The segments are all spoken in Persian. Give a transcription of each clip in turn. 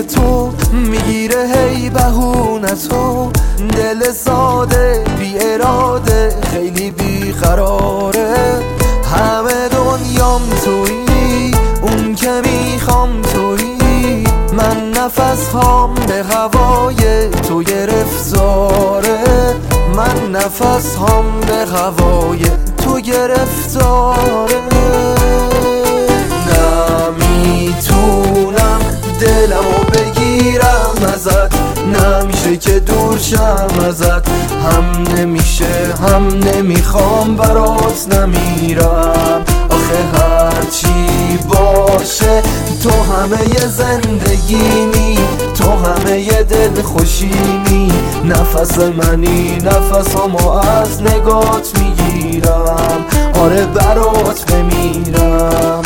تو میگیره هی بهونتو، دل ساده بی اراده خیلی بیقراره. همه دنیام تویی، اون که میخوام تویی، من نفس هام به هوای تو گرفتاره، من نفس هام به هوای تو گرفتاره. نمیتونم دلمو بگیرم ازت، نمیشه که دور شم ازت، هم نمیشه هم نمیخوام برات نمیرم. آخه هرچی باشه تو همه زندگیمی، تو همه دل خوشیمی، نفس منی نفسمو از نگات میگیرم، آره برات بمیرم.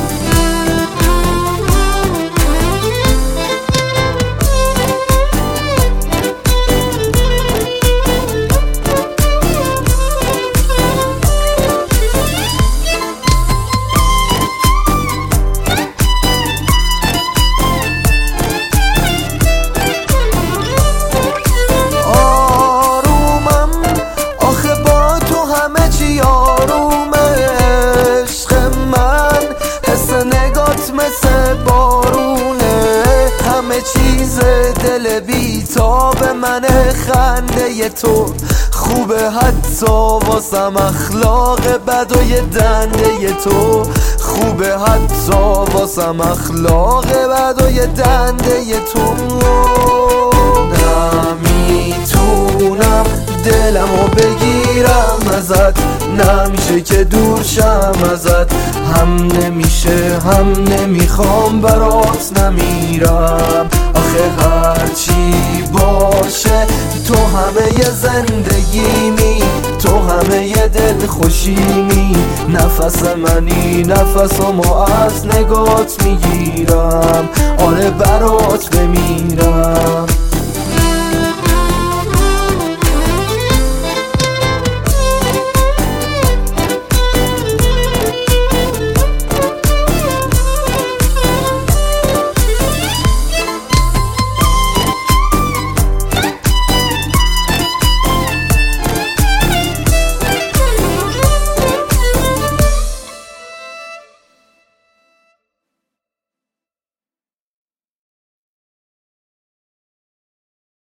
مثل بارونه همه چیز دل بیتاب منه، خنده تو خوبه حتی واسم، اخلاق بد و یه دنده تو خوبه حتی واسم، اخلاق بد و یه دنده تو. نمیتونم دلمو بگیرم ازت، نمیشه که دور شم ازت، هم نمیشه هم نمیخوام برات نمیرم. آخه هرچی باشه تو همه زندگیمی، تو همه دل خوشیمی، نفس منی نفسمو از نگات میگیرم، آره برات بمیرم.